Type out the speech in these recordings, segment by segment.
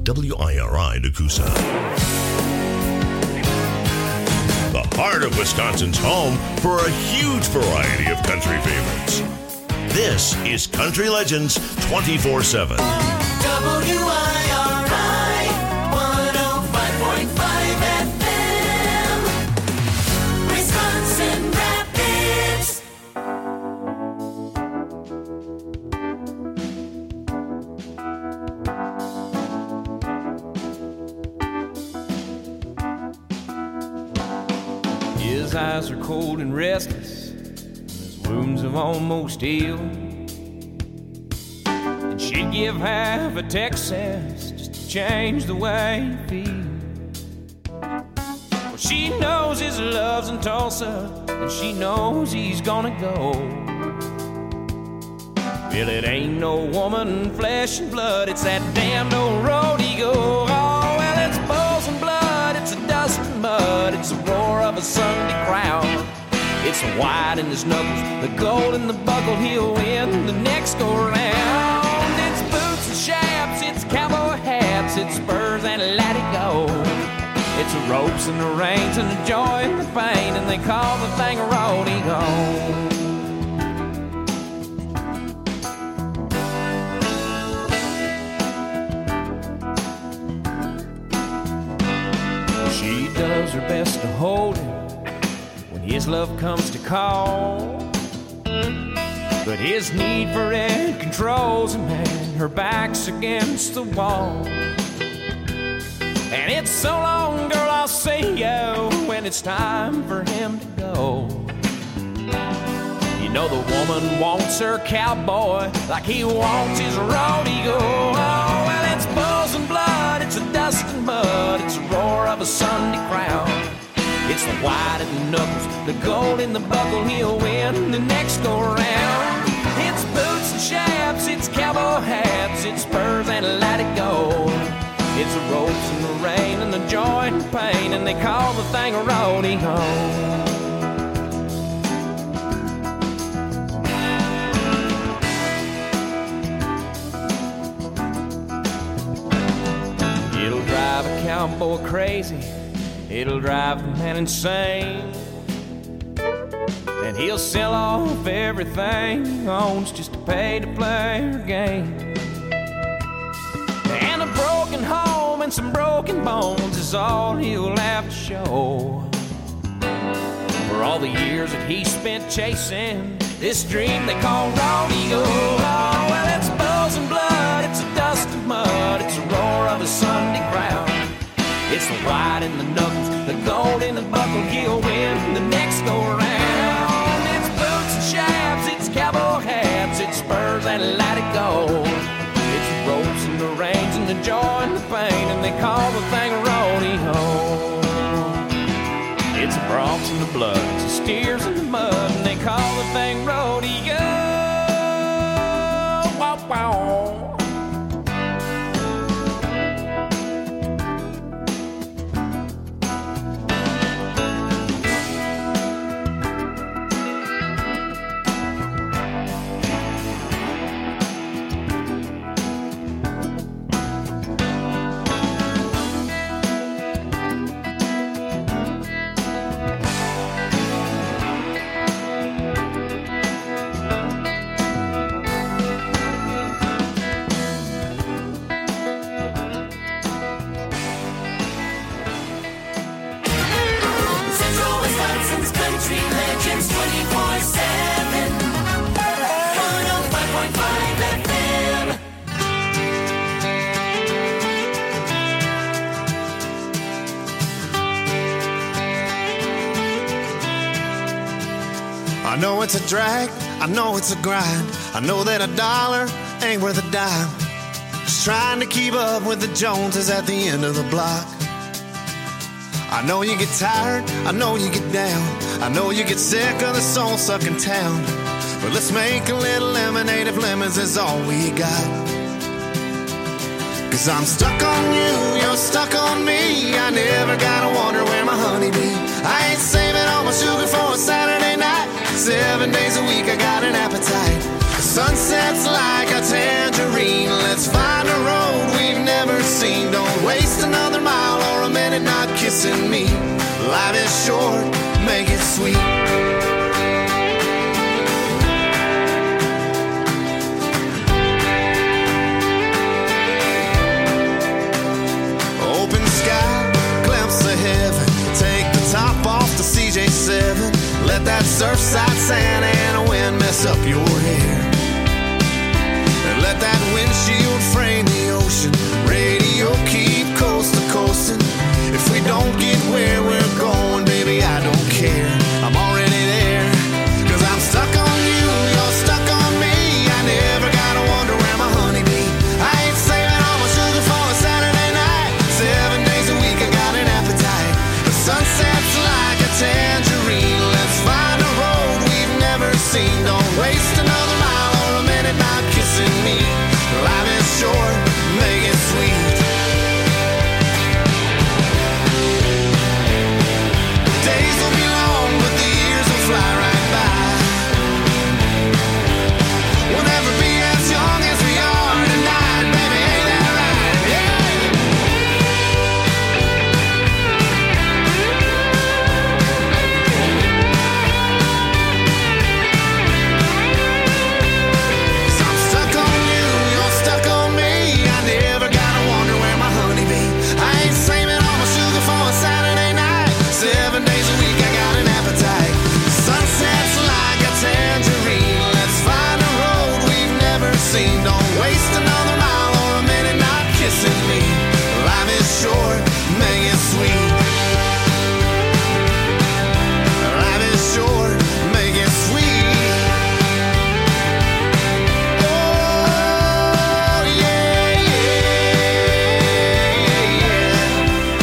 WIRI Nakusa. The heart of Wisconsin's home for a huge variety of country favorites. This is Country Legends 24/7. WIRI 105.5 FM, Wisconsin Rapids. His eyes are cold and restless, his wounds have almost healed. And she'd give half a Texas just to change the way he feels. Well, she knows his love's in Tulsa, and she knows he's gonna go. Well, it ain't no woman, flesh and blood, it's that damned old road he goes. Oh, well, it's bulls and blood, it's a dust and mud, it's the roar of a Sunday crowd. It's the white in his knuckles, the gold in the buckle, he'll win the next go round. It's boots and chaps, it's cowboy hats, it's spurs and let it go. It's the ropes and the reins and the joy and the pain, and they call the thing a rodeo. She does her best to hold him when his love comes to call. But his need for it controls him, and her back's against the wall. And it's so long, girl, I'll see you when it's time for him to go. You know the woman wants her cowboy like he wants his rodeo. Oh, well, it's bulls and blood, it's a dust and mud, it's the roar of a Sunday crowd. It's the white in the knuckles, the gold in the buckle, he'll win the next go round. It's boots and chaps, it's cowboy hats, it's spurs and let it go. It's the ropes and the rain and the joy and the pain, and they call the thing a rodeo. It'll drive a cowboy crazy, it'll drive the man insane, and he'll sell off everything he owns just to pay to play her game. And a broken home and some broken bones is all he'll have to show for all the years that he spent chasing this dream they call rodeo. Oh, well, it's bulls and blood, it's a dust and mud, it's the roar of a Sunday crowd. It's the white in the knuckles, the gold in the buckle, he'll win the next go round. It's boots and chaps, it's cowboy hats, it's spurs and let it go. It's the ropes and the reins and the joy and the pain, and they call the thing a rodeo. It's the broncs and the blood, it's the steers and the mud, and they call the thing rodeo. Wow, wow. Country Legends 24/7, 105.5 FM. I know it's a drag, I know it's a grind, I know that a dollar ain't worth a dime. Just trying to keep up with the Joneses at the end of the block. I know you get tired, I know you get down, I know you get sick of the soul-sucking town. But let's make a little lemonade if lemons is all we got. 'Cause I'm stuck on you, you're stuck on me, I never gotta wonder where my honey be. I ain't saving all my sugar for a Saturday night, 7 days a week I got an appetite. The sunset's like a tangerine, let's find a road we've never seen. Don't kissing me. Life is short, make it sweet. Open sky, glimpse of heaven. Take the top off the CJ7. Let that surfside sand and a wind mess up your hair. And let that windshield frame the ocean. Radio keep coast to coasting. If we don't get where we're going, baby, I don't care. I'm already there. 'Cause I'm stuck on you, you're stuck on me. I never gotta wonder where my honey be. I ain't saving all my sugar for a Saturday night. 7 days a week I got an appetite. The sunset's like a tangerine. Let's find a road we've never seen. Don't waste another mile or a minute not kissing me. Life is short, make it sweet. Days will be long, but the years will fly right by. We'll never be as young as we are tonight, baby, ain't that right? Yeah. So I'm stuck on you, you're stuck on me. I never gotta wonder where my honey be. I ain't saving all my sugar for a Saturday night. 7 days a week I got an appetite. Sunset's like a tangerine. Let's find a road we've never seen. Don't waste another mile or a minute not kissing me. Life is short, make it sweet. Life is short, make it sweet. Oh, yeah, yeah, yeah.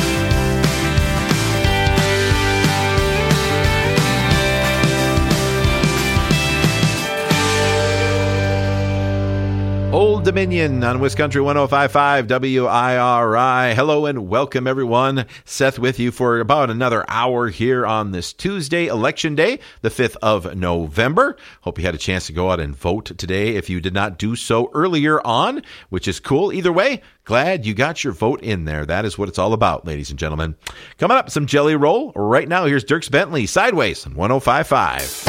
Old Dominion on Wiscountry 105.5 WIRI. Hello and welcome, everyone. Seth with you for about another hour here on this Tuesday, Election Day, the 5th of November. Hope you had a chance to go out and vote today if you did not do so earlier on, which is cool. Either way, glad you got your vote in there. That is what it's all about, ladies and gentlemen. Coming up, some Jelly Roll. Right now, here's Dierks Bentley, Sideways on 105.5.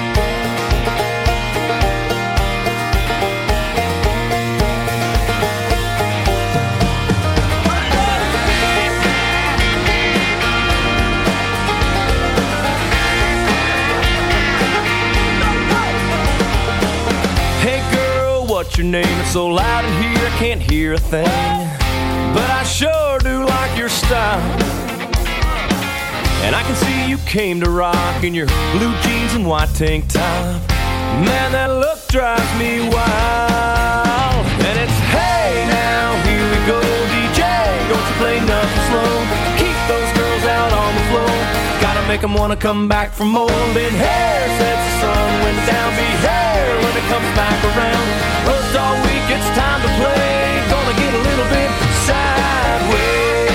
Hey girl, what's your name? It's so loud in here I can't hear a thing. But I sure do like your style. And I can see you came to rock in your blue jeans and white tank top. Man, that look drives me wild. And it's hey now, here we go, DJ. Don't you play nothing slow. Keep those girls out on the floor. Gotta make them wanna come back for more. Then hair sets the sun when down be hair when it comes back around. Worked all week, it's time to play. Gonna get a little bit sideways.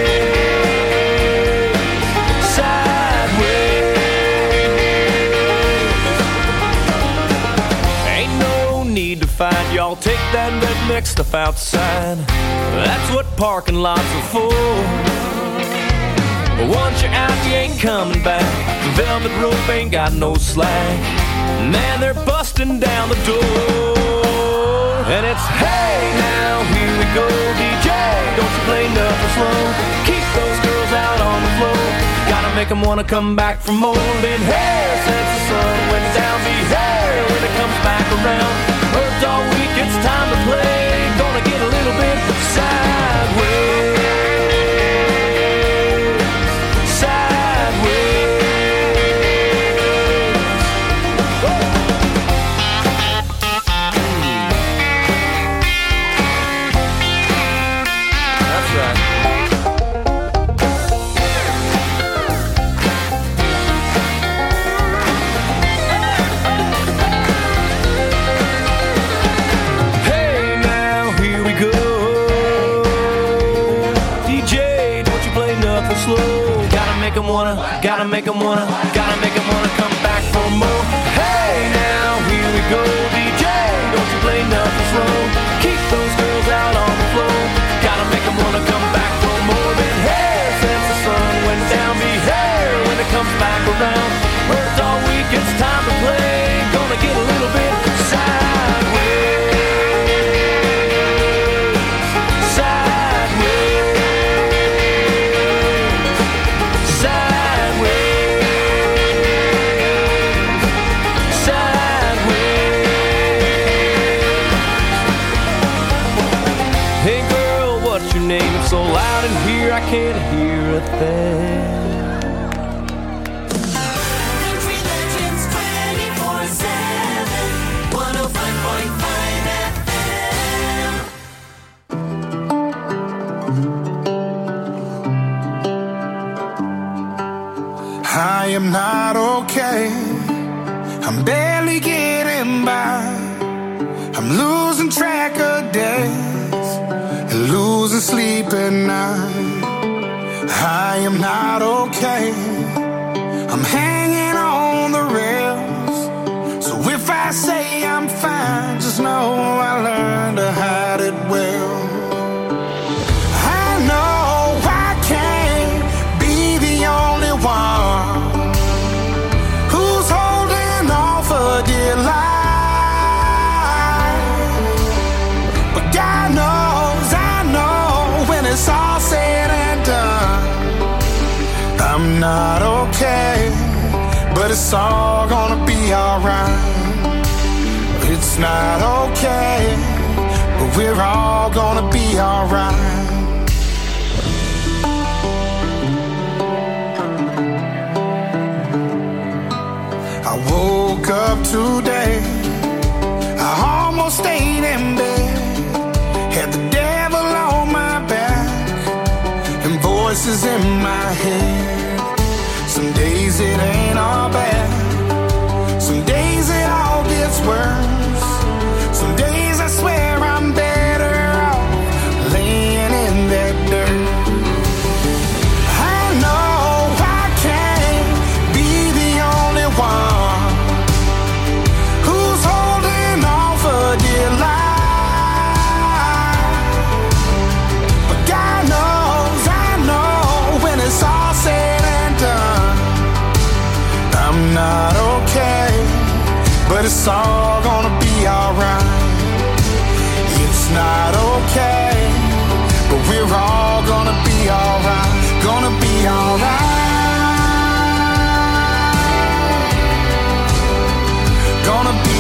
Sideways. Ain't no need to fight, y'all take that redneck stuff outside. That's what parking lots are for. But once you're out, you ain't coming back. The velvet rope ain't got no slack. Man, they're busting down the door. And it's hey now, here we go, DJ. Don't you play nothing slow. Keep those girls out on the floor. Gotta make them wanna come back for more. Then hair since the sun went down, be hair when it comes back around. Worked all week, it's time to play. Gonna get a little bit sideways. Gotta make them wanna come back for more. Hey now, here we go, DJ. Don't you play nothing slow. Keep those girls out on the floor. Gotta make them wanna come back for more. Than hair since the sun name. It's so loud in here I can't hear a thing. Country Legends 24/7, 105.5 FM. I am not okay. I'm barely getting by. I'm losing track of days and losing sleep at night. I am not okay. I'm hanging on the rails. So if I say I'm fine, just know I learned to hide it well. I know I can't be the only one who's holding on for dear life. But God knows, I know when it's all said and done, I'm not okay, but it's all gonna be alright. It's not okay, but we're all gonna be alright. I woke up today, I almost stayed in bed, had the devil on my back and voices in my head. Some days it ain't all bad, some days it all gets worse. Some days I swear I'm better off laying in that dirt. I know I can't be the only one who's holding on for dear life. But God knows, I know when it's all said and done, I'm not okay, but it's all gonna be alright. It's not okay, but we're all gonna be alright. Gonna be alright. Gonna be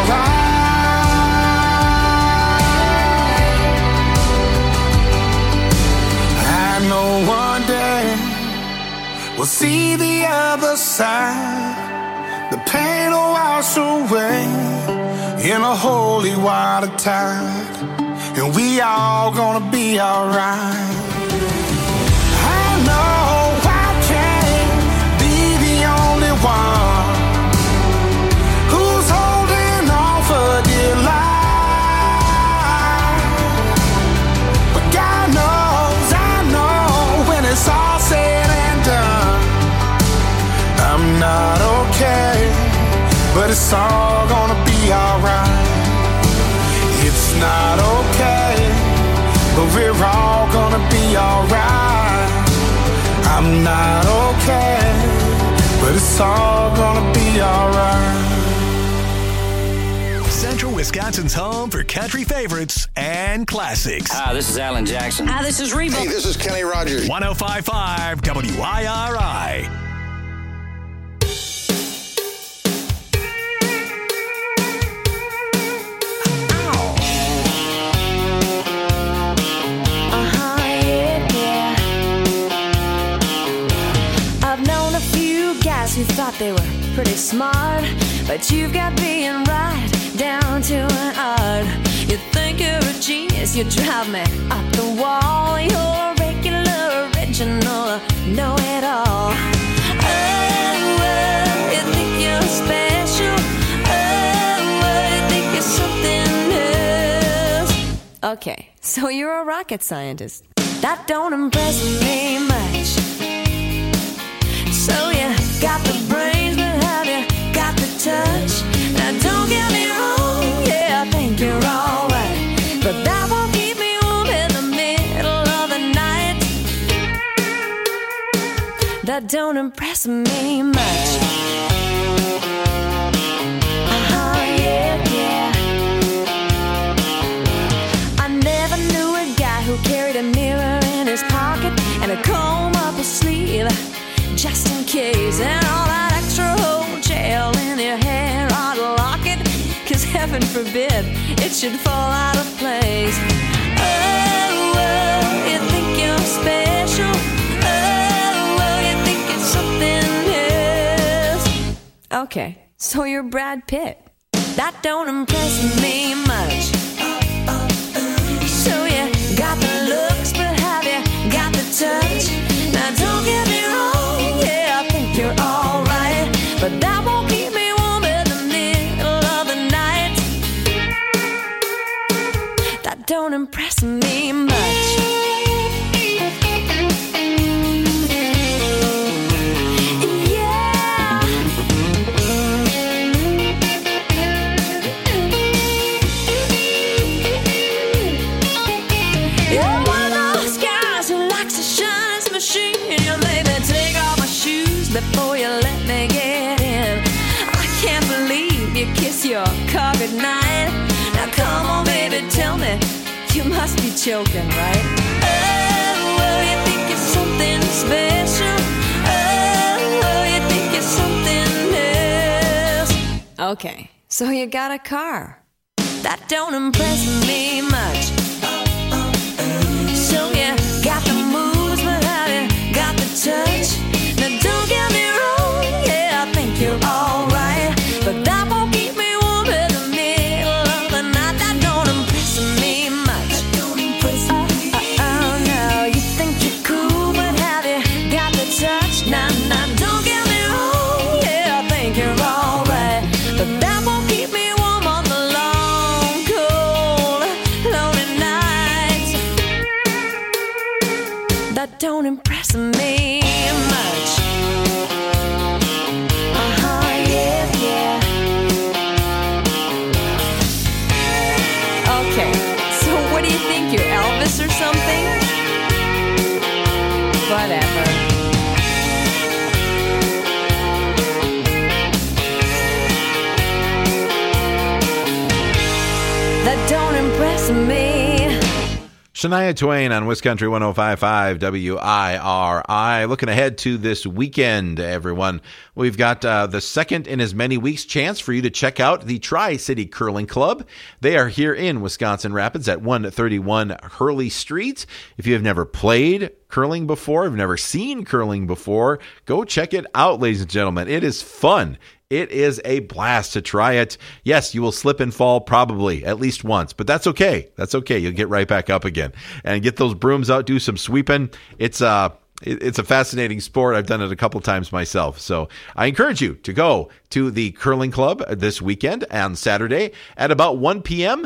alright. I know one day we'll see the other side. The pain will wash away in a holy water tide, and we all gonna be alright. I know I can't be the only one who's holding on for dear life. But God knows, I know when it's all said and done, I'm not okay, but it's all gonna be alright. It's not okay, but we're all gonna be alright. I'm not okay, but it's all gonna be alright. Central Wisconsin's home for country favorites and classics. Hi, this is Alan Jackson. Hi, this is Reba. Hey, this is Kenny Rogers. 105.5 WIRI. Who thought they were pretty smart, but you've got being right down to an art. You think you're a genius, you drive me up the wall. You're a regular, original, know-it-all. Oh, you think you're special. Oh, you think you're something else. Okay, so you're a rocket scientist. That don't impress me much. So you got the brains, but have you got the touch? Now don't get me wrong, yeah, I think you're alright, but that won't keep me warm in the middle of the night. That don't impress me much. Yeah, yeah. I never knew a guy who carried a mirror in his pocket and a comb up his sleeve, just in case, and all that extra whole gel in your hair ought to lock it, 'cause heaven forbid it should fall out of place. Oh, you Okay, so you're Brad Pitt. That don't impress me much. So you got the looks, but have you got the touch? Now don't get me wrong, yeah, I think you're alright, but that won't keep me warm in the middle of the night. That don't impress me much. Before you let me get in, I can't believe you kiss your car goodnight. Now come on, baby, tell me, you must be joking, right? Oh, well, you think you're something special. Oh, you think you're something else. Okay, so you got a car. That don't impress me much. So you got the moves, but have you got the touch? Now don't get me wrong, yeah, I think you're alright, but that won't keep me warm in the middle of the night. That don't impress me much. Oh, no, you think you're cool, but have you got the touch? Now, don't get me wrong, yeah, I think you're alright, but that won't keep me warm on the long, cold, lonely nights. That don't impress me much. Okay, so what do you think, you're Elvis or something? Whatever. That don't impress me. Shania Twain on Wiscountry 105.5 WIRI. Looking ahead to this weekend, everyone. We've got the second in as many weeks chance for you to check out the Tri-City Curling Club. They are here in Wisconsin Rapids at 131 Hurley Street. If you have never played curling before, have never seen curling before, go check it out, ladies and gentlemen. It is fun. It is a blast to try it. Yes, you will slip and fall probably at least once, but that's okay. That's okay. You'll get right back up again and get those brooms out, do some sweeping. It's a fascinating sport. I've done it a couple times myself. So I encourage you to go to the curling club this weekend on Saturday at about 1 p.m.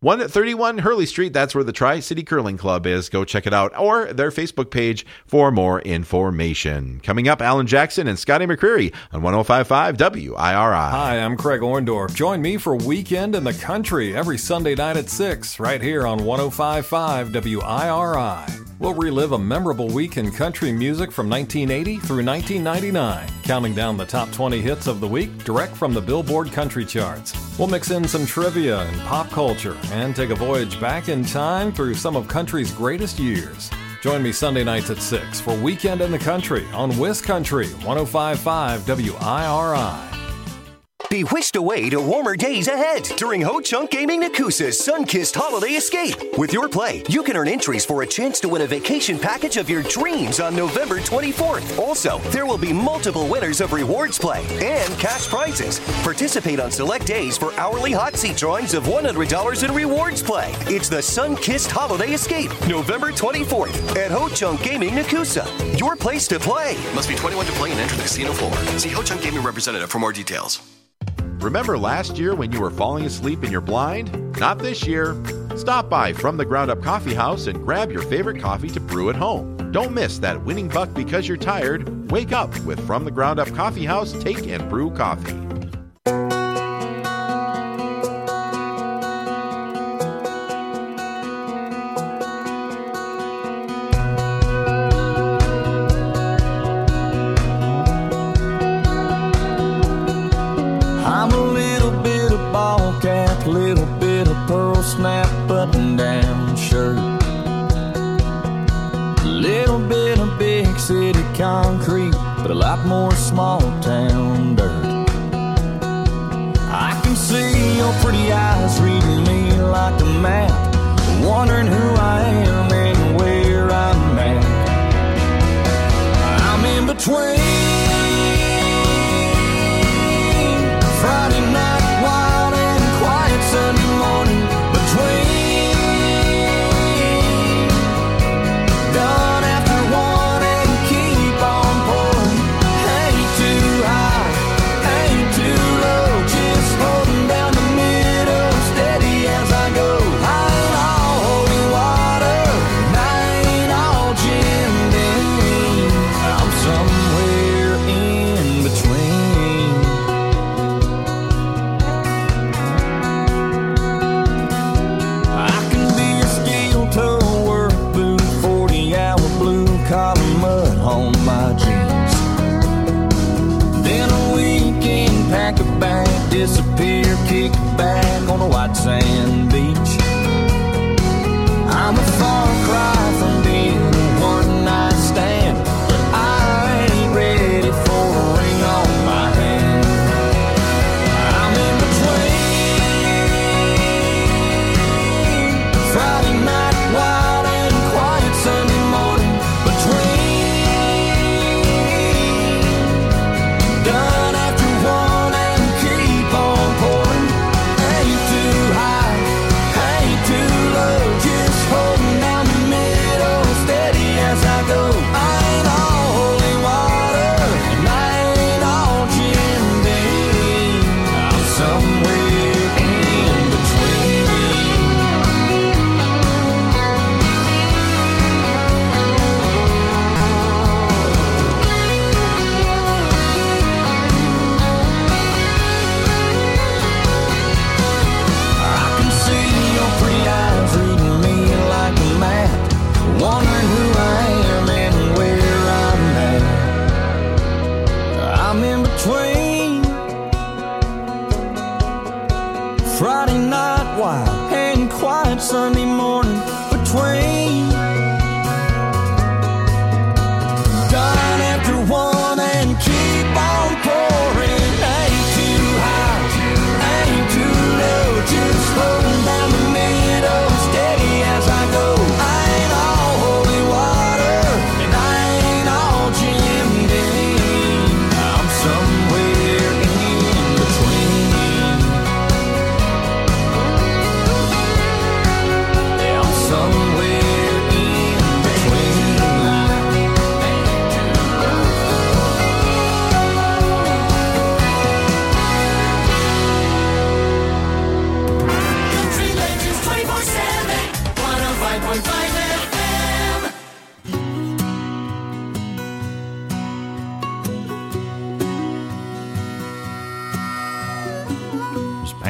131 Hurley Street. That's where the Tri-City Curling Club is. Go check it out, or their Facebook page for more information. Coming up, Alan Jackson and Scotty McCreery on 105.5 WIRI. Hi, I'm Craig Orndorff. Join me for Weekend in the Country every Sunday night at 6, right here on 105.5 WIRI. We'll relive a memorable week in country music from 1980 through 1999, counting down the top 20 hits of the week direct from the Billboard Country Charts. We'll mix in some trivia and pop culture and take a voyage back in time through some of country's greatest years. Join me Sunday nights at 6 for Weekend in the Country on Wiscountry 105.5 WIRI. Be whisked away to warmer days ahead during Ho Chunk Gaming Nakusa's Sun-Kissed Holiday Escape. With your play, you can earn entries for a chance to win a vacation package of your dreams on November 24th. Also, there will be multiple winners of rewards play and cash prizes. Participate on select days for hourly hot seat drawings of $100 in rewards play. It's the Sun-Kissed Holiday Escape, November 24th at Ho Chunk Gaming Nakusa. Your place to play. Must be 21 to play and enter the casino floor. See Ho Chunk Gaming representative for more details. Remember last year when you were falling asleep in your blind? Not this year. Stop by From the Ground Up Coffee House and grab your favorite coffee to brew at home. Don't miss that winning buck because you're tired. Wake up with From the Ground Up Coffee House Take and Brew Coffee. Snap button-down shirt, a little bit of big city concrete, but a lot more small town dirt. I can see your pretty eyes reading me like a map, wondering who I am and where I'm at. I'm in between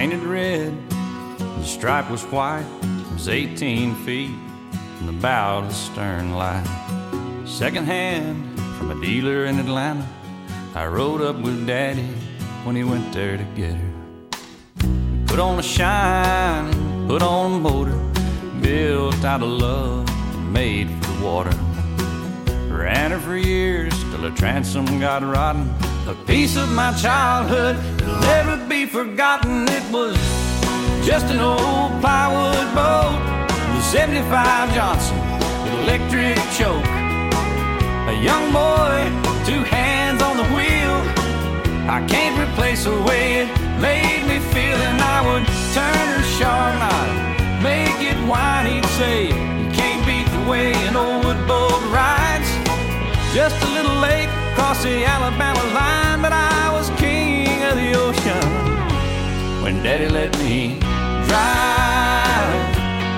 painted red, the stripe was white. It was 18 feet from the bow to the stern light. Second hand from a dealer in Atlanta, I rode up with Daddy when he went there to get her. Put on a shine, put on a motor, built out of love and made for the water. Ran her for years till her transom got rotten. A piece of my childhood that'll never be forgotten. It was just an old plywood boat, the 75 Johnson with electric choke. A young boy, 2 hands on the wheel. I can't replace the way it made me feel. And I would turn her sharp knife, make it whine. He'd say, you can't beat the way an old wood boat rides. Just a little late across the Alabama line, but I was king of the ocean when Daddy let me drive.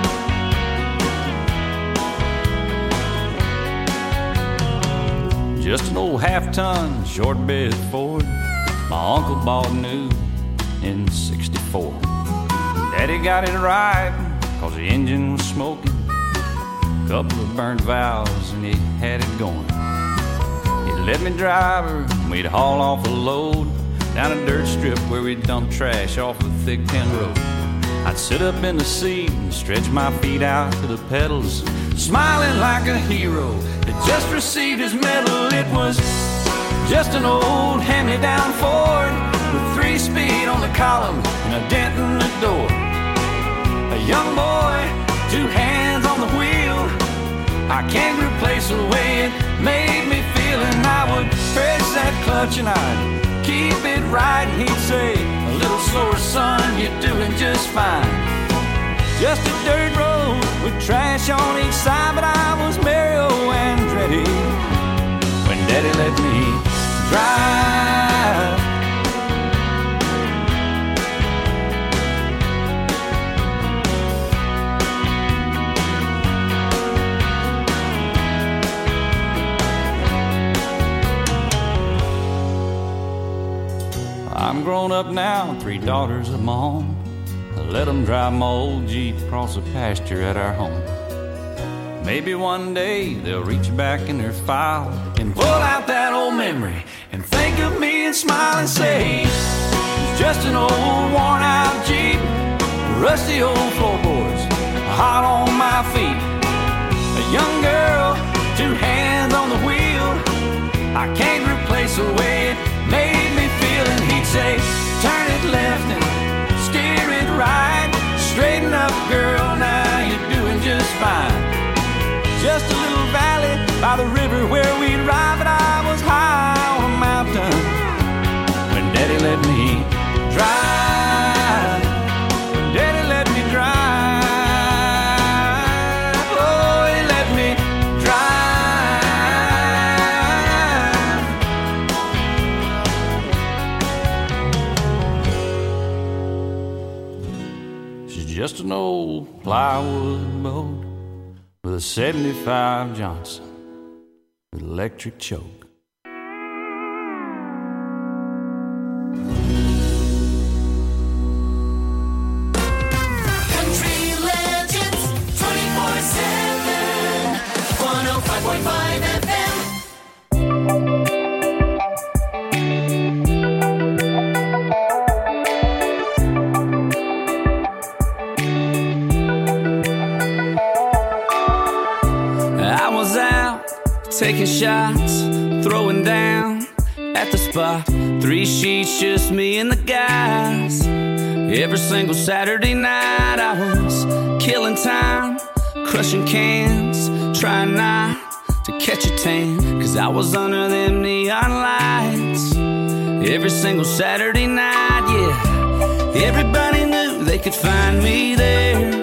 Just an old half-ton short bed Ford my uncle bought new in '64. Daddy got it right, cause the engine was smoking, couple of burnt valves and he had it going. He'd let me drive her and we'd haul off a load down a dirt strip where we'd dump trash off the thick tin road. I'd sit up in the seat and stretch my feet out to the pedals, smiling like a hero that just received his medal. It was just an old hand-me-down Ford with 3-speed on the column and a dent in the door. A young boy, 2 hands on the wheel. I can't replace the way it made me feel. And I would press that clutch and I'd keep it right. And he'd say, a little slower, son, you're doing just fine. Just a dirt road with trash on each side, but I was Mario Andretti when Daddy let me drive. I'm grown up now, 3 daughters of my own. I let them drive my old Jeep across the pasture at our home. Maybe one day they'll reach back in their file and pull out that old memory and think of me and smile and say, it's just an old worn out Jeep, rusty old floorboards, hot on my feet. A young girl, 2 hands on the wheel. I can't replace the way it made me feel. And he'd say, turn it left and steer it right. Straighten up, girl, now you're doing just fine. Just a little valley by the river where we'd ride, but I was high on a mountain when Daddy let me drive. When Daddy let me drive. Oh, he let me drive. She's just an old plywood boat with a 75 Johnson with electric choke. Country Legends 24/7 105.5 FM. Taking shots, throwing down at the spot. 3 sheets, just me and the guys. Every single Saturday night I was killing time, crushing cans, trying not to catch a tan, cause I was under them neon lights. Every single Saturday night, yeah. Everybody knew they could find me there.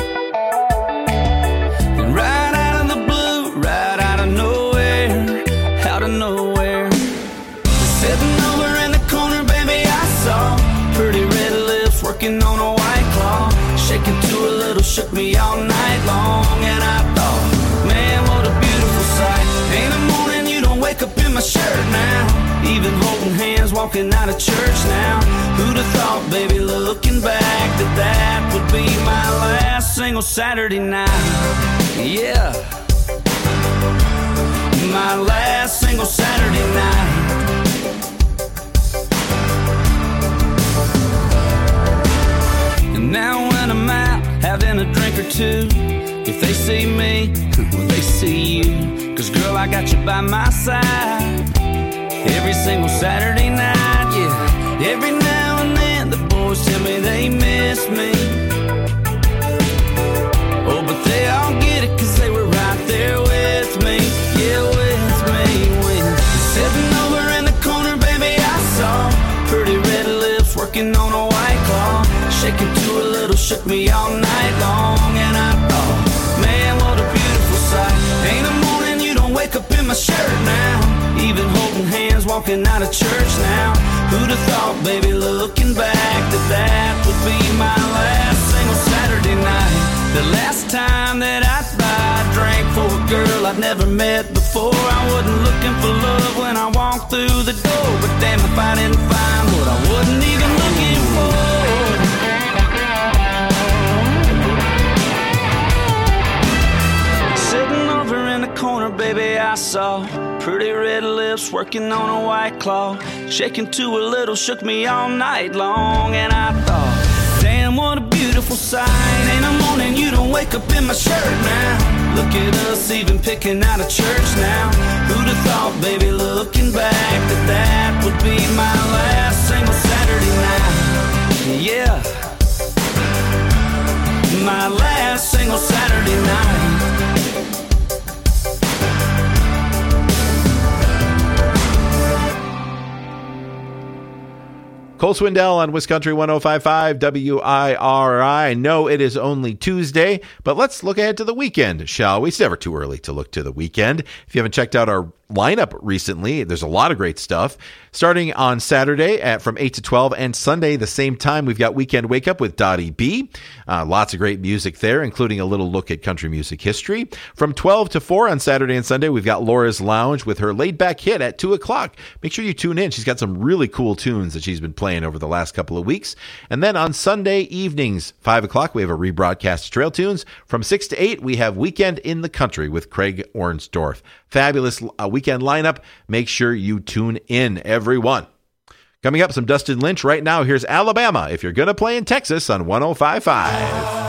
And right out of the blue, right out of nowhere, out of nowhere, sitting over in the corner, baby, I saw pretty red lips working on a white claw, shaking to a little, shook me all night long. And I thought, man, what a beautiful sight. Ain't a morning you don't wake up in my shirt now, even holding hands while walking out of church now. Who'd have thought, baby, looking back, that would be my last single Saturday night? Yeah, my last single Saturday night. And now when I'm out having a drink or two, if they see me, well, they see you. 'Cause girl, I got you by my side every single Saturday night, yeah. Every now and then the boys tell me they miss me. Oh, but they all get it 'cause they were right there with me. Yeah, with me. When sitting over in the corner, baby, I saw pretty red lips working on a White Claw, shaking to a little, shook me all night long. And I thought, man, what a beautiful sight. Ain't a morning you don't wake up in my shirt now, even holding hands walking out of church now. Who'd have thought, baby, looking back, that would be my last single Saturday night. The last time that I drank for a girl I'd never met before. I wasn't looking for love when I walked through the door, but damn if I didn't find what I wasn't even looking for. Sitting over in the corner, baby, I saw pretty red lips working on a White Claw, shaking to a little, shook me all night long. And I thought, damn, what a beautiful sight. Ain't a morning you don't wake up in my shirt now. Look at us even picking out of church now. Who'd have thought, baby, looking back, that would be my last single Saturday night. Yeah, my last single Saturday night. Cole Swindell on Wiscountry 105.5 WIRI. No, it is only Tuesday, but let's look ahead to the weekend, shall we? It's never too early to look to the weekend. If you haven't checked out our lineup recently, there's a lot of great stuff. Starting on Saturday from 8 to 12 and Sunday the same time, we've got Weekend Wake Up with Dottie B. Lots of great music there, including a little look at country music history. From 12 to 4 on Saturday and Sunday, we've got Laura's Lounge with her laid-back hit at 2 o'clock. Make sure you tune in. She's got some really cool tunes that she's been playing over the last couple of weeks. And then on Sunday evenings, 5 o'clock, we have a rebroadcast of Trail Tunes. From 6 to 8, we have Weekend in the Country with Craig Ornsdorf. Fabulous weekend lineup. Make sure you tune in, everyone. Coming up, some Dustin Lynch. Right now, here's Alabama, if you're going to play in Texas on 105.5.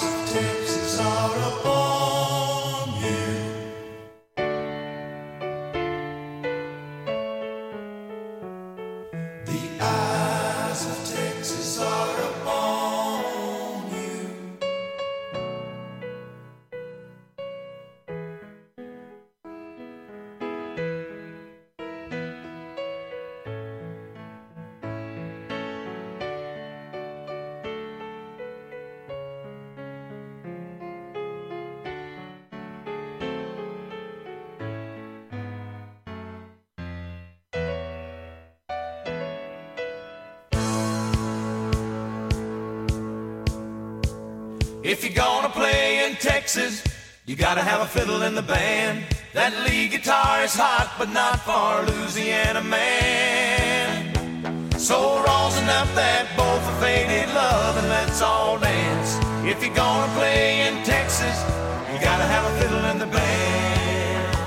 If you're gonna play in Texas, you gotta have a fiddle in the band. That lead guitar is hot, but not for a Louisiana man. So rosin up that bow for faded love and let's all dance. If you're gonna play in Texas, you gotta have a fiddle in the band.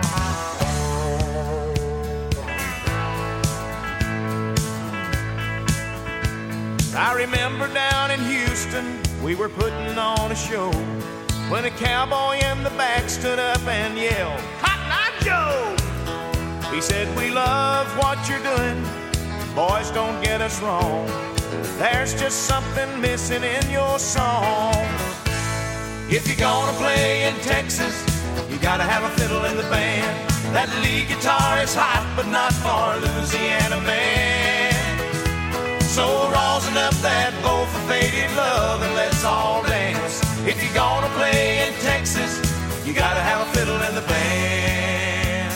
I remember down in Houston, we were putting on a show when a cowboy in the back stood up and yelled, "Cotton Eye Joe!" He said, "We love what you're doing, boys, don't get us wrong. There's just something missing in your song. If you're gonna play in Texas, you gotta have a fiddle in the band. That lead guitar is hot, but not for a Louisiana man. So rosin up that bow for faded love and let's all dance. If you're gonna play in Texas, you gotta have a fiddle in the band."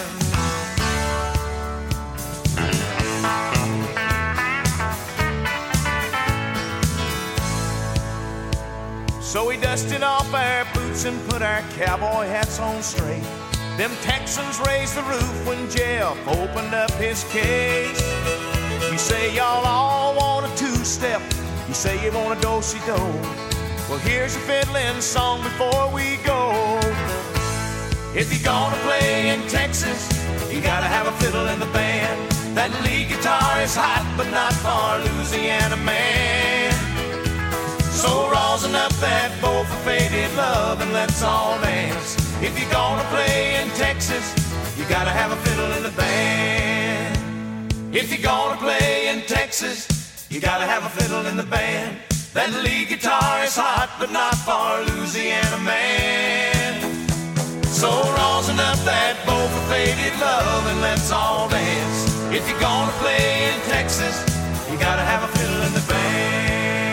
So we dusted off our boots and put our cowboy hats on straight. Them Texans raised the roof when Jeff opened up his case. You say y'all all want a two-step. You say you want a do-si-do. Well, here's your fiddling song before we go. If you're gonna play in Texas, you gotta have a fiddle in the band. That lead guitar is hot, but not for Louisiana man. So rosin up that bow for faded love and let's all dance. If you're gonna play in Texas, you gotta have a fiddle in the band. If you're gonna play in Texas, you gotta have a fiddle in the band. That lead guitar is hot, but not for Louisiana man. So rosin up that bow for faded love and let's all dance. If you're gonna play in Texas, you gotta have a fiddle in the band.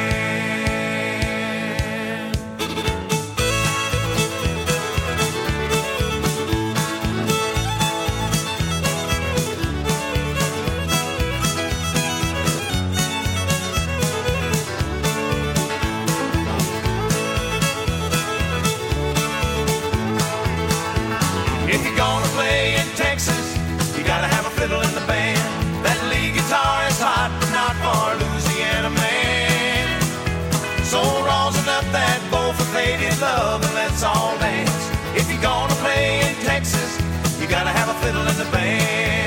If you're gonna play in Texas, you gotta have a fiddle in the band. That lead guitar is hot, but not for Louisiana man. So rosin up that bow for faded love and let's all dance. If you're gonna play in Texas, you gotta have a fiddle in the band.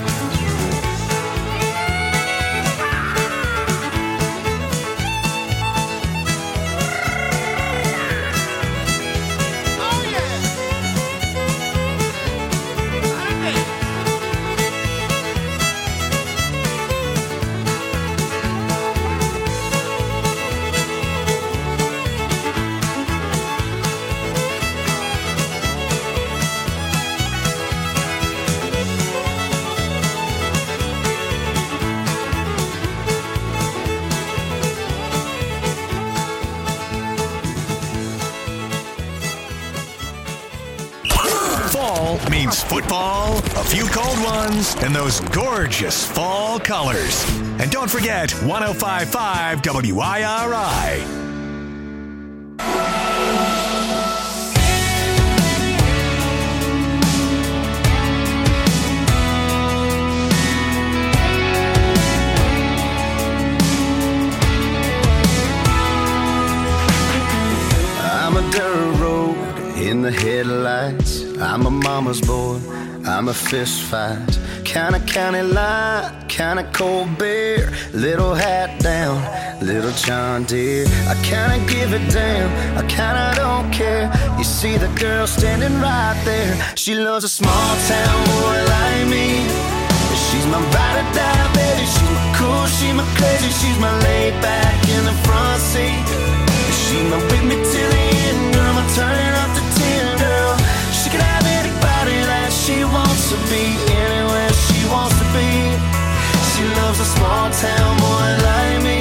Means football, a few cold ones, and those gorgeous fall colors. And don't forget 105.5 WIRI. I'm a dirt road in the headlights. I'm a mama's boy, I'm a fist fight. Kinda county line, kinda cold beer. Little hat down, little John Deere. I kinda give a damn, I kinda don't care. You see the girl standing right there. She loves a small town boy like me. She's my ride or die, baby. She's my cool, she's my crazy. She's my laid back in the front seat. She's my with me till the end, girl. I'm turning up the 10, girl. She can have anybody that she wants to be, anywhere she wants to be. She loves a small town boy like me.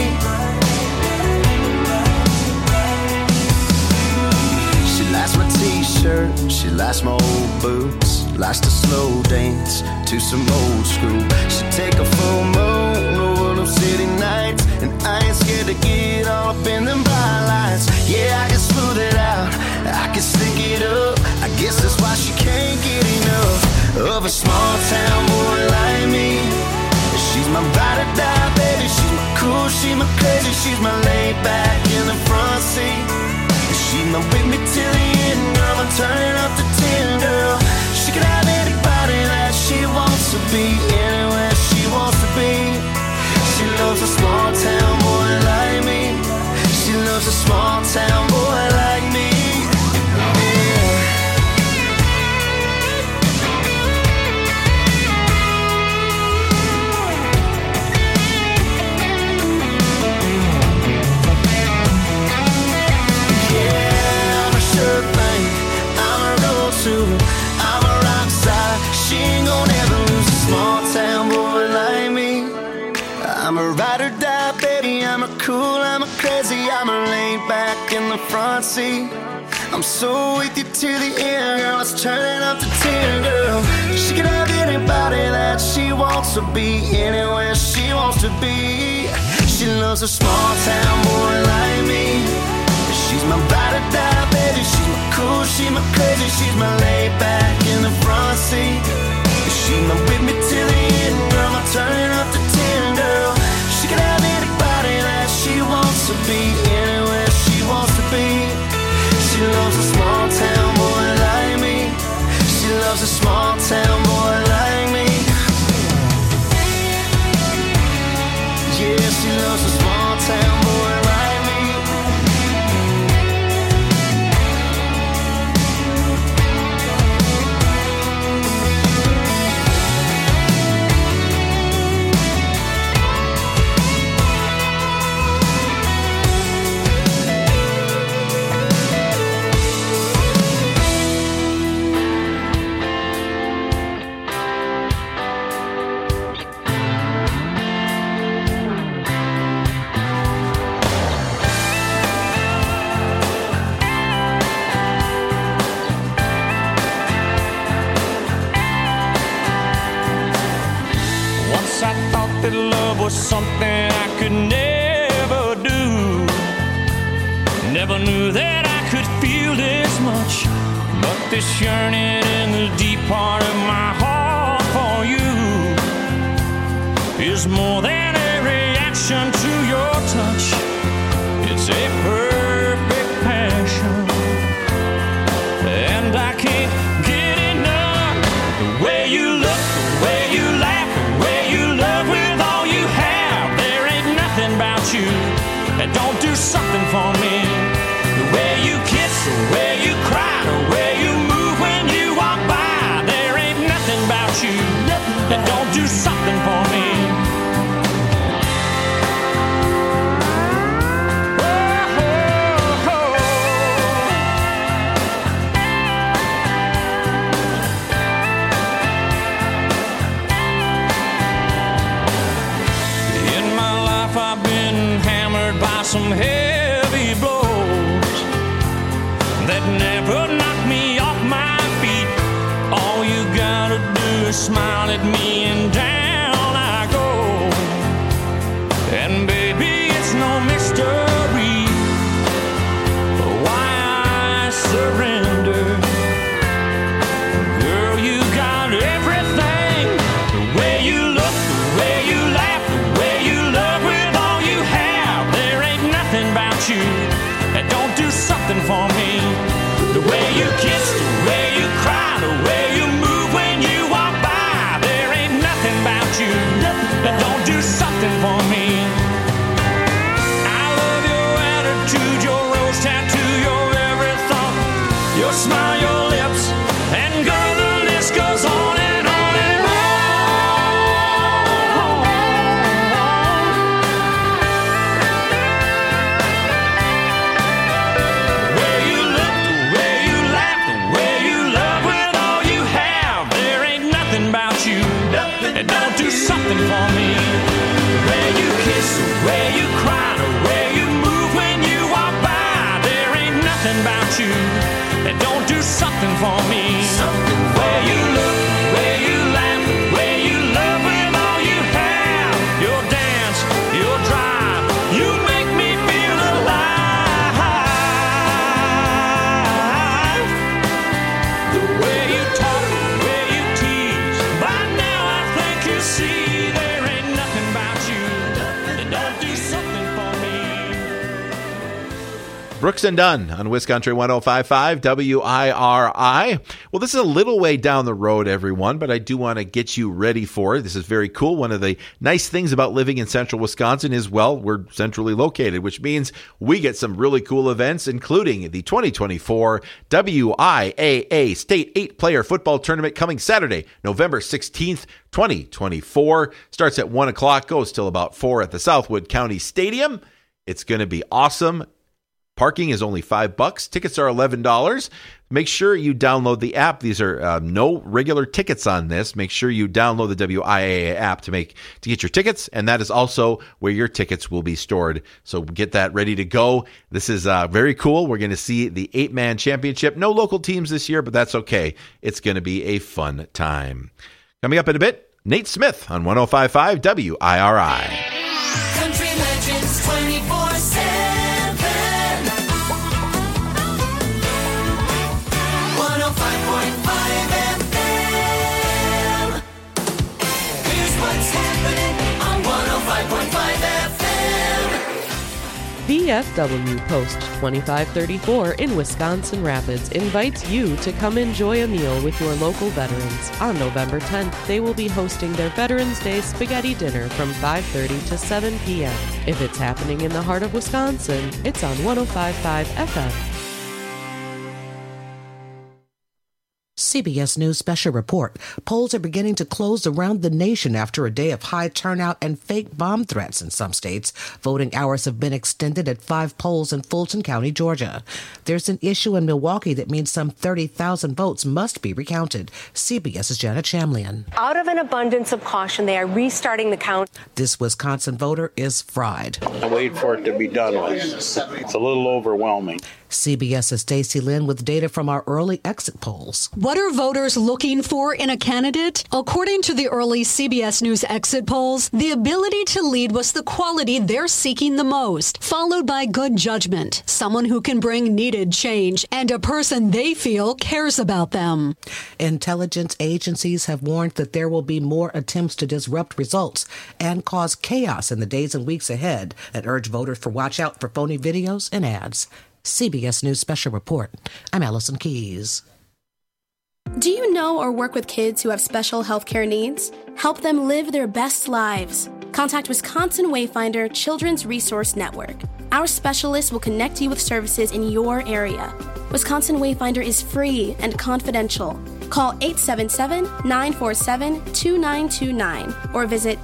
She likes my t-shirt, she likes my old boots. Likes to slow dance to some old school. She take a full moon over them city nights, and I ain't scared to get all up in them bright lights. Yeah, I can smooth it out, I can slick it up. I guess that's why she can't get enough of a small town boy like me. She's my ride or die, baby. She's my cool, she's my crazy. She's my laid back in the front seat. She's my with me till the end, girl. I'm turning up the 10, girl. She can have anybody that she wants to be, anywhere she wants to be. She loves a small town boy like me. She loves a small town boy like me. I'm a rock star. She ain't gonna ever lose a small town boy like me. I'm a ride or die, baby. I'm a cool, I'm a crazy. I'm a laid back in the front seat. I'm so with you till the end, girl. Let's turn it up to 10, girl. She can have anybody that she wants to be, anywhere she wants to be. She loves a small town boy like me. She's my ride or die, baby. She's my cool, she's my crazy. She's my laid back in the front seat. She's my with me till the end, girl. I'm turning up to 10, girl. a small town boy like me. Yes, she loves a small town boy like me. Once I thought that love was something I could never do. Never knew that I could feel this much. But this yearning in the deep part of my heart for you is more than a reaction to your touch. It's a perfect passion, and I can't get enough. The way you look, the way you laugh, the way you love with all you have. There ain't nothing about you that don't do something for me. The way you kiss, the way you cry, the way you move when you walk by. There ain't nothing about you that don't do something for me. I've been hammered by some heavy blows that never knocked me off my feet. All you gotta do is smile at me and down I go. And baby, it's no mystery why I surrender. Girl, you got everything. The way you look, the way you laugh, the way you love with you that don't do something for me. The way you kiss, the way you cry, the way you move when you walk by. There ain't nothing about you that don't do something for me. I love your attitude, your rose tattoo, your every thought, your smile, your lips, and girl, the list goes on and on and on. And don't do something for me. The way you kiss, the way you cry, the way you move when you walk by. There ain't nothing about you that don't do something for me. The way you look, the way you laugh, the way you love with all you have. Your dance, your drive, you make me feel alive. The way you talk, the way you tease, by now I think you see there ain't nothing about you that don't do something for me. Brooks and Dunn on Wisconsin 105.5 WIRI. Well, this is a little way down the road, everyone, but I do want to get you ready for it. This is very cool. One of the nice things about living in central Wisconsin is, well, we're centrally located, which means we get some really cool events, including the 2024 WIAA State 8-Player Football Tournament coming Saturday, November 16th, 2024. Starts at 1 o'clock, goes till about 4 at the Southwood County Stadium. It's going to be awesome. Parking is only $5. Tickets are $11. Make sure you download the app. These are no regular tickets on this. Make sure you download the WIAA app to get your tickets, and that is also where your tickets will be stored. So get that ready to go. This is very cool. We're going to see the 8-man championship. No local teams this year, but that's okay. It's going to be a fun time. Coming up in a bit, Nate Smith on 105.5 WIRI. Country Legends 24/7. 105.5 FM. Here's what's happening on 105.5 FM. The VFW Post 2534 in Wisconsin Rapids invites you to come enjoy a meal with your local veterans. On November 10th, they will be hosting their Veterans Day Spaghetti Dinner from 5:30 to 7 p.m. If it's happening in the heart of Wisconsin, it's on 105.5 FM. CBS News Special Report. Polls are beginning to close around the nation after a day of high turnout and fake bomb threats in some states. Voting hours have been extended at 5 polls in Fulton County, Georgia. There's an issue in Milwaukee that means some 30,000 votes must be recounted. CBS's Janet Shamlian. Out of an abundance of caution, they are restarting the count. This Wisconsin voter is fried. I wait for it to be done with. It's a little overwhelming. CBS's Stacey Lynn with data from our early exit polls. What are voters looking for in a candidate? According to the early CBS News exit polls, the ability to lead was the quality they're seeking the most, followed by good judgment, someone who can bring needed change, and a person they feel cares about them. Intelligence agencies have warned that there will be more attempts to disrupt results and cause chaos in the days and weeks ahead, and urge voters to watch out for phony videos and ads. CBS News Special Report. I'm Allison Keys. Do you know or work with kids who have special healthcare needs? Help them live their best lives. Contact Wisconsin Wayfinder Children's Resource Network. Our specialists will connect you with services in your area. Wisconsin Wayfinder is free and confidential. Call 877-947-2929 or visit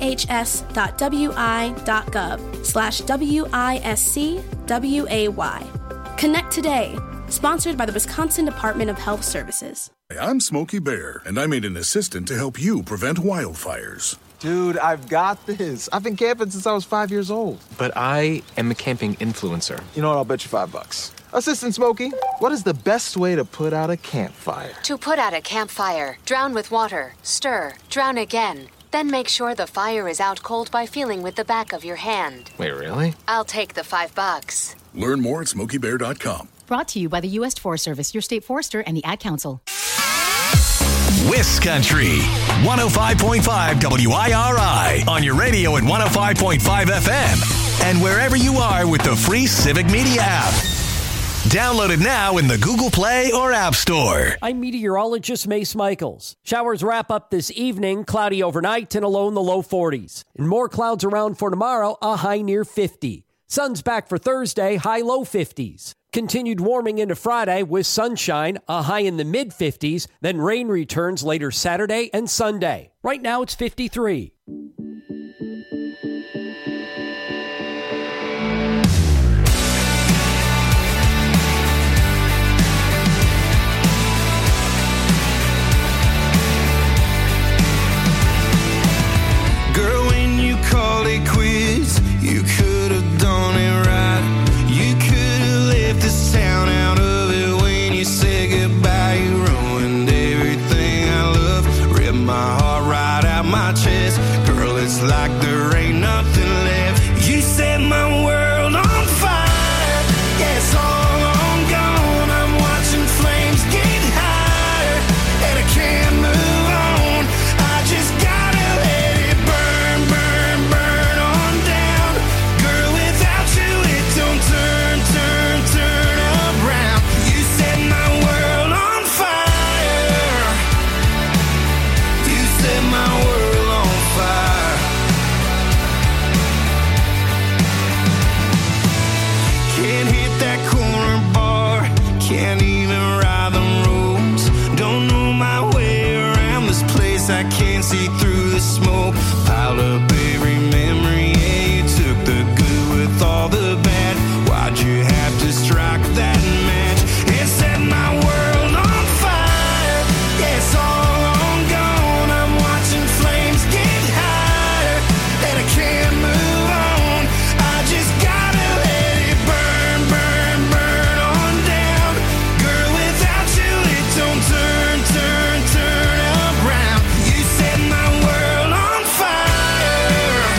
dhs.wi.gov/WISCWAY. Connect today. Sponsored by the Wisconsin Department of Health Services. I'm Smokey Bear, and I made an assistant to help you prevent wildfires. Dude, I've got this. I've been camping since I was 5 years old. But I am a camping influencer. You know what? I'll bet you $5. Assistant Smokey, what is the best way to put out a campfire? To put out a campfire, drown with water, stir, drown again. Then make sure the fire is out cold by feeling with the back of your hand. Wait, really? I'll take the $5. Learn more at SmokeyBear.com. Brought to you by the U.S. Forest Service, your state forester, and the Ad Council. Wiscountry, 105.5 WIRI on your radio at 105.5 FM and wherever you are with the free Civic Media app. Download it now in the Google Play or App Store. I'm meteorologist Mace Michaels. Showers wrap up this evening, cloudy overnight and a low in the low 40s. And more clouds around for tomorrow, a high near 50. Sun's back for Thursday, high low 50s. Continued warming into Friday with sunshine, a high in the mid-50s. Then rain returns later Saturday and Sunday. Right now it's 53. Girl, when you called it quits, you could have done it right. You could have left this town out of it when you said goodbye. You ruined everything I love, ripped my heart right out my chest. Girl, it's like there ain't nothing left. You set my world on fire. Yeah, it's all on gone. I'm watching flames get higher, and I can't move on. I just gotta let it burn, burn, burn on down. Girl, without you it don't turn, turn, turn around. You set my world on fire. You set my world on fire. Can't hit that corner bar, can't even ride the roads. Don't know my way around this place, I can't see through the smoke. Piled up every memory, yeah, you took the good with all the bad. Why'd you have to strike that match and set my world on fire? Yeah, it's all on gone. I'm watching flames get higher, and I can't move on. I just gotta let it burn, burn, burn on down. Girl, without you it don't turn, turn, turn around. You set my world on fire.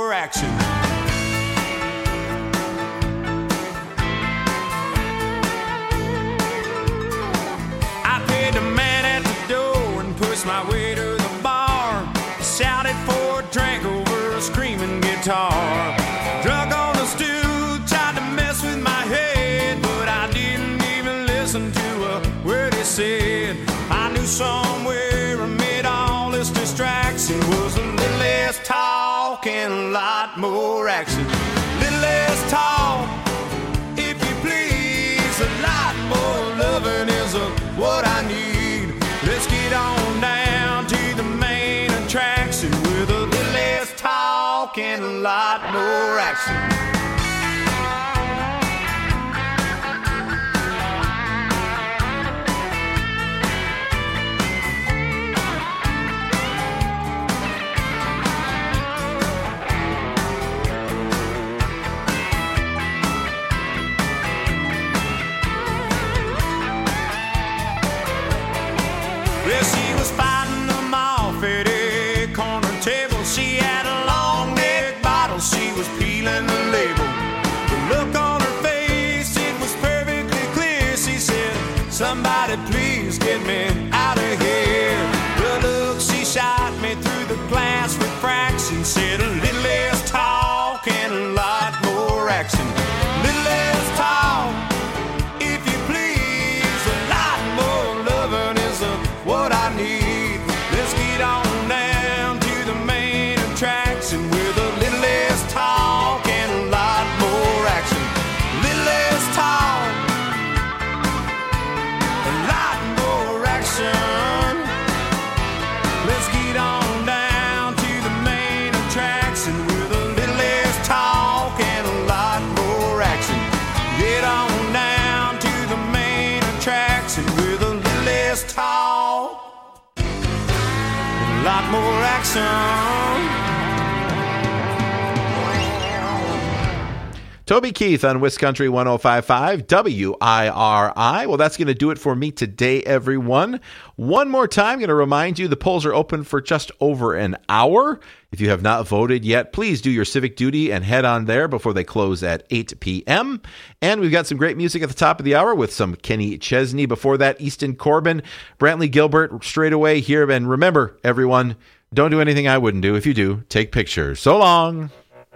more action. I paid the man at the door and pushed my way to the bar. Shouted for a drink over a screaming guitar. Drunk on the stool, tried to mess with my head, but I didn't even listen to a word he said. I knew somewhere amid all this distraction was a little less talk and a lot more action. Little less talk, if you please, a lot more loving is what I need. Let's get on down to the main attraction with a little less talk and a lot more action. Well, she was fighting them off at a corner table. She had a long neck bottle, she was peeling the label. The look on her face, it was perfectly clear. She said, somebody please get me out of here. The look she shot me through the glass refraction said a little less talk and a lot more action. Little less talk, if you please, a lot more loving is what I need. Let's get on down to the main attraction with a little less talk and a lot more action. Little less talk, a lot more action. Let's get on down to the main attraction with a little less talk and a lot more action. Get on down to the main attraction with a little less talk, a lot more action. Toby Keith on West Country 105.5 WIRI. Well, that's going to do it for me today, everyone. One more time, going to remind you the polls are open for just over an hour. If you have not voted yet, please do your civic duty and head on there before they close at 8 p.m. And we've got some great music at the top of the hour with some Kenny Chesney. Before that, Easton Corbin, Brantley Gilbert straight away here. And remember, everyone, don't do anything I wouldn't do. If you do, take pictures. So long.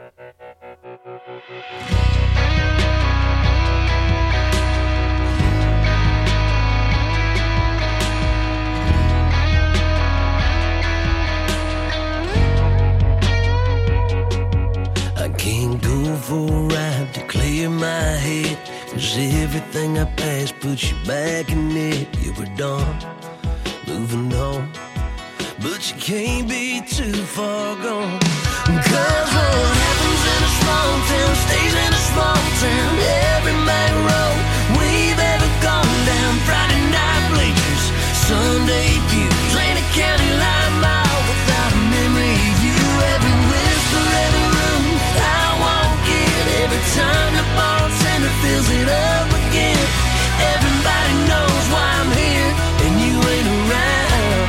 I can't go for a ride to clear my head, 'cause everything I passed puts you back in it. You were done, moving on, but you can't be too far gone. 'Cause what happens in a small town stays in a small town. Every main road we've ever gone down, Friday night bleachers, Sunday pews, ain't a county line mile without a memory of you. Every whisper, every room I walk in, every time the bartender fills it up again. Everybody knows why I'm here and you ain't around.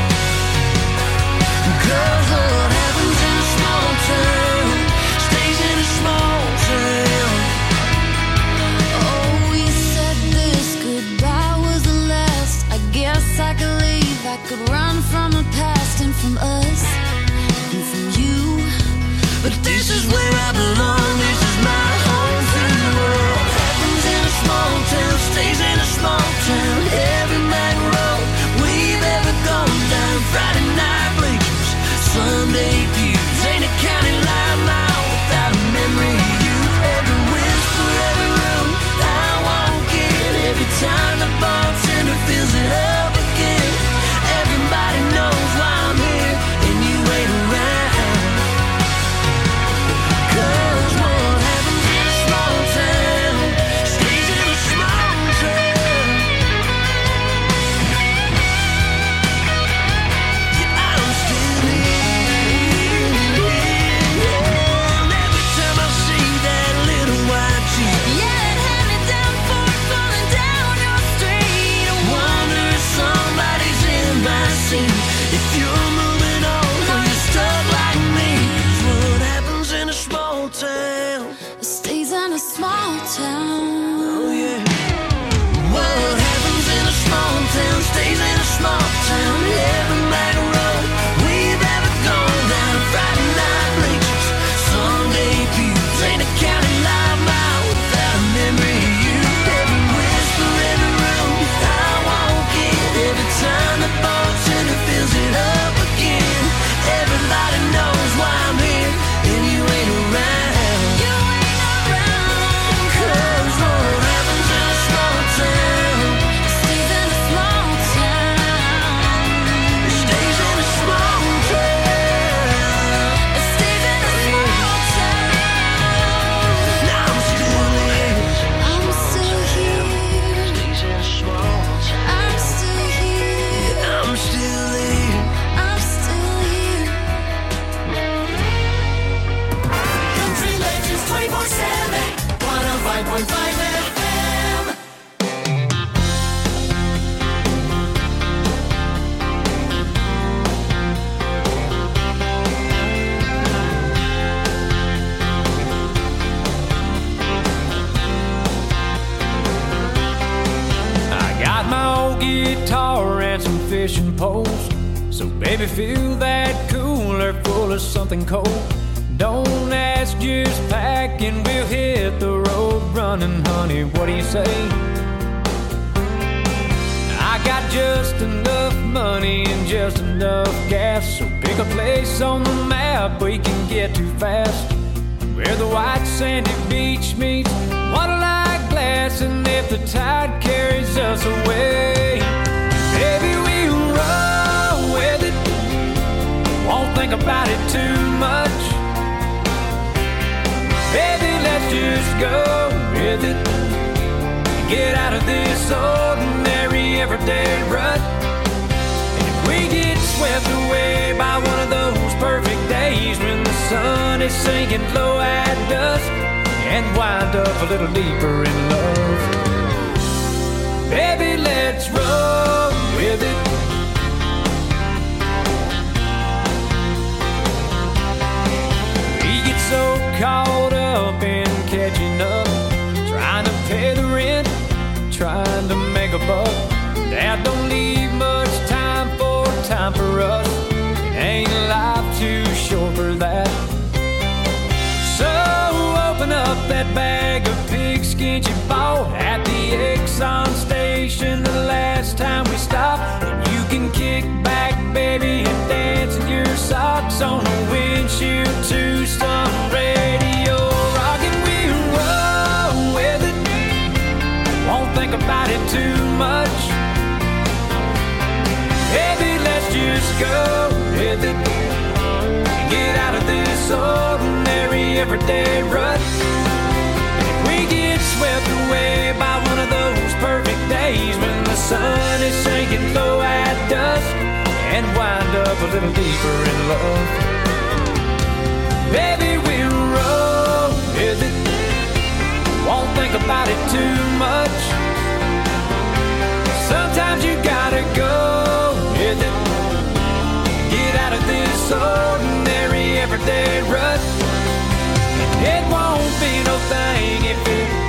'Cause what happens in a small town stays in a small town. Oh, you said this goodbye was the last. I guess I could leave, I could run from the past and from us and from you. But this is where I belong, this is my home free world. Happens in a small town, stays in a small town. Every main road we've ever gone down, Friday night bleachers, Sunday pews, ain't a county line mile without a memory of you. Every whisper, every room I walk in, every time the bartender fills it up again. Everybody knows why I'm here and you ain't around. 'Cause town. Stays in a small town. Oh yeah. What happens in a small town stays in a small town. Every night road we've ever gone down. Friday night bleachers, Sunday pews, ain't a county live mile without a memory of you. Every whisper, every room I walk in, every time the bartender fills it up again. Everybody knows why I'm here, and you ain't around. You ain't around. 'Cause what happens in a small town Stays in a small town. stays in a small town. Stays in a small town. Now I'm still here. I'm still here. Stays in a small town. I'm still here. I'm still here. I'm still here. Country Legends 24/7, 105.5 FM. I got my old guitar and some fishing poles. So baby, fill that cooler full of something cold. Don't ask, just pack and we'll hit the road running, honey. What do you say? I got just enough money and just enough gas. So pick a place on the map we can get to fast, where the white sandy beach meets water-like glass. And if the tide carries us away, baby, we'll roll with it. Won't think about it too much. Baby, let's just go with it. Get out of this ordinary everyday rut. And if we get swept away by one of those perfect days when the sun is sinking low at dusk, and wind up a little deeper in love, baby, let's roll with it. We get so caught up in catching up, trying to pay the rent, trying to make a buck. That don't leave much time for us. It ain't life too short for that. So open up that bag of pigskin you bought at the Exxon station the last time we stopped. And you can kick back, baby, and dance in your socks on the windshield to some radio rock. And we'll roll with it. Won't think about it too much. Baby, let's just go with it. Get out of this ordinary everyday rut. And if we get swept away by one of those perfect days when the sun is sinking low at dusk, and wind up a little deeper in love, baby, we'll roll with it. Won't think about it too much. Sometimes you gotta go with it. Get out of this ordinary everyday rut. It won't be no thing